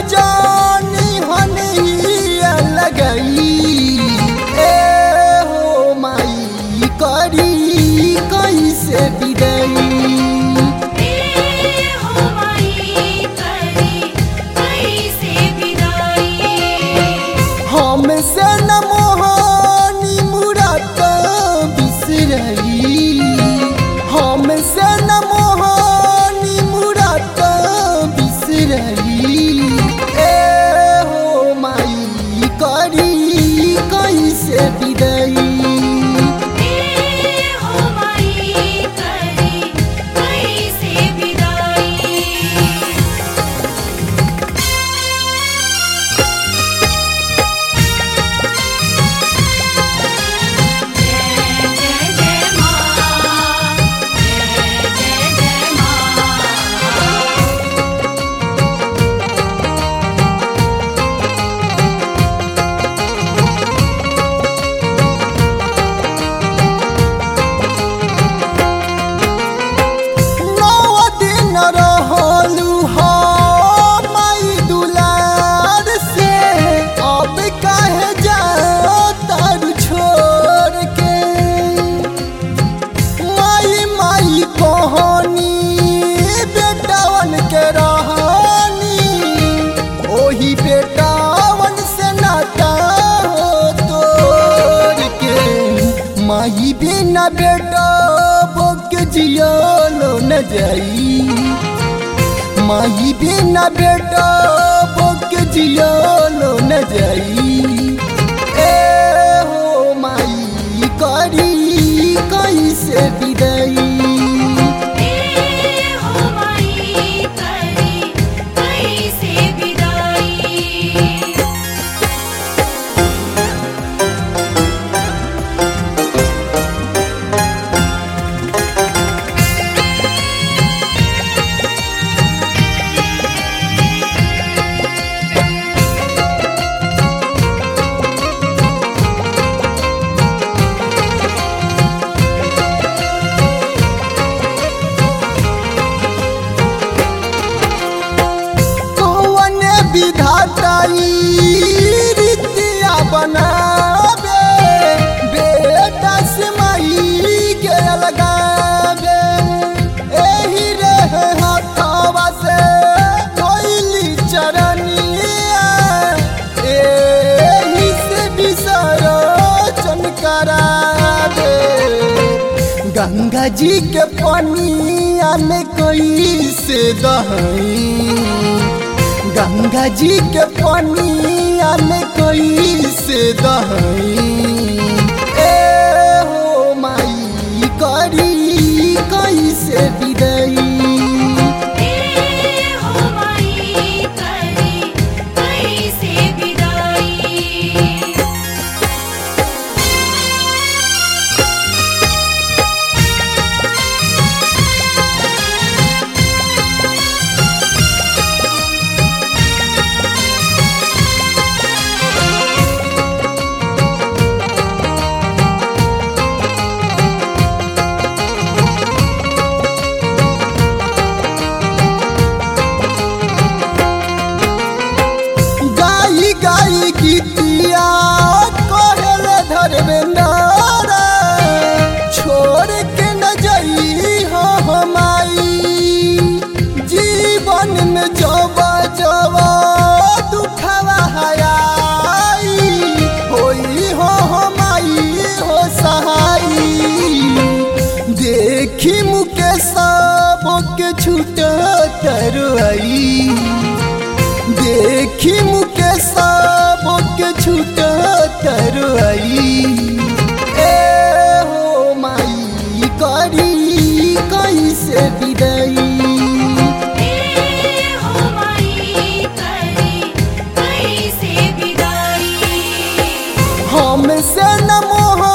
जानी हनिया लगई ए हो माई करी कैसे विदाई हमसे न मोहनी मुराद बिसरई हमसे न मोहनी मुराद बिसरई ए हो माई करी कैसे विदाई माही बिना बेटा भोग जियालो न जाई माही बिना बेटा भोग जियालो न जाई ए हो माई करी कैसे विदाई विधाताई रीतिया बनावे बेटा से माई के लगावे एही रहे हाथवा से धोइली चरनिया एही से बिसरो चमकरावे गंगा जी के पनिया में कैसे दहई गंगा जी के पनिया में कैसे दहई ए हो माई करी कैसे विदाई गाई गीतिया कहल धर्मेंद्र छोड़ के न जाई हो माई जीवन में जवा जवा दुखवा हयाई होई हो माई हो सहाई देखी मुकेश के छूट तरई देखी मुकेश के छूट तरई ए हो माई करी कैसे विदाई हमसे न मोह